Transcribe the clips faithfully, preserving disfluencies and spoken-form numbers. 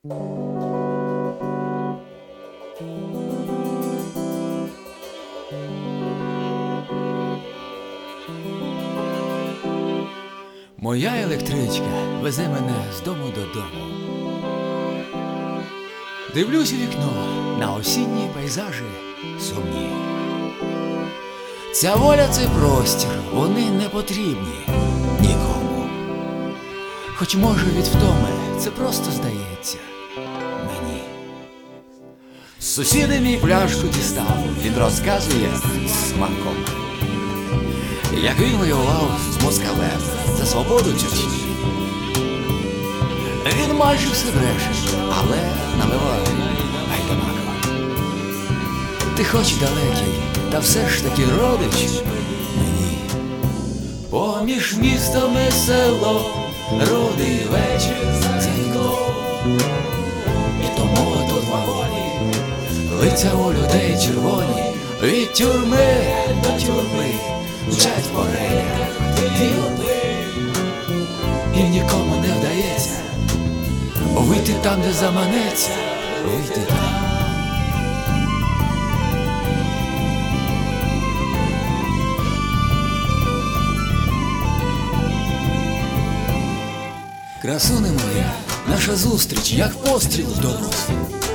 Моя електричка везе мене з дому додому. Дивлюсь у вікно на осінні пейзажі сумні. Ця воля, цей простір, вони не потрібні нікому. Хоч може від втоми це просто здається мені. Сусід мій пляшку дістав, він розказує з смаком, як він воював з москалем за свободу Чечні. Він майже все бреше, але наливає гайдамакова. Ти хоч далекий, та все ж таки родич мені. Поміж містом і село, рудий вечір за вікном. І тому тут в вагоні лиця у людей червоні. Від тюрми до тюрми мчать по рейках дві юрби. І нікому не вдається вийти там, де заманеться, вийти там. Красуне моя, наша зустріч, як постріл в дорозі.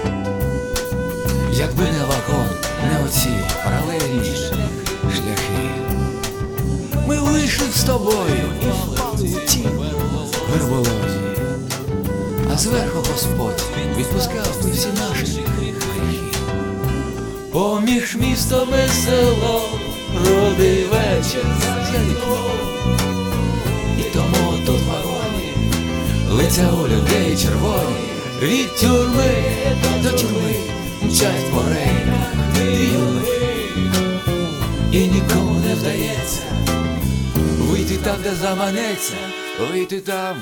Якби не вагон, не оці паралельні шляхи, ми вийшли з тобою і впали у ті верболозі. А зверху Господь відпускав би всі наші гріхи. Поміж містом і селом, рудий вечір за вікном. І тому тут в вагоні лиця у людей червоні. Від тюрми до тюрми мчать по рейках дві юрби. І нікому не вдається вийти там, де заманеться, вийти там.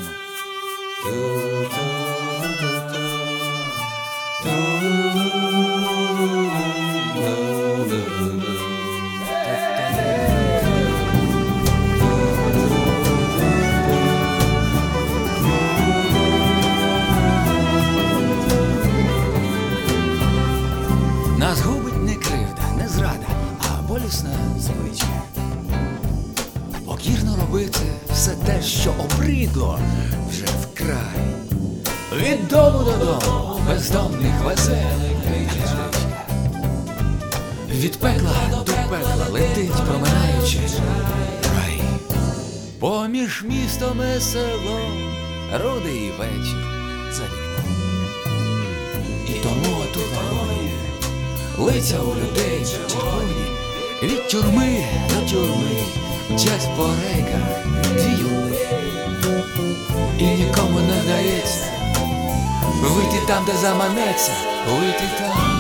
Нас губить не кривда, не зрада, а болісна звичка. Покірно робити все те, що обридло вже вкрай. Від дому додому бездомних везе електричка. Від пекла до пекла летить, проминаючи рай. Поміж містом і селом, рудий вечір за вікном. І тому тут в вагоні лиця у людей червоні. Від тюрми до тюрми мчать по рейках дві юрби. І нікому не вдається вийти там, де заманеться, вийти там.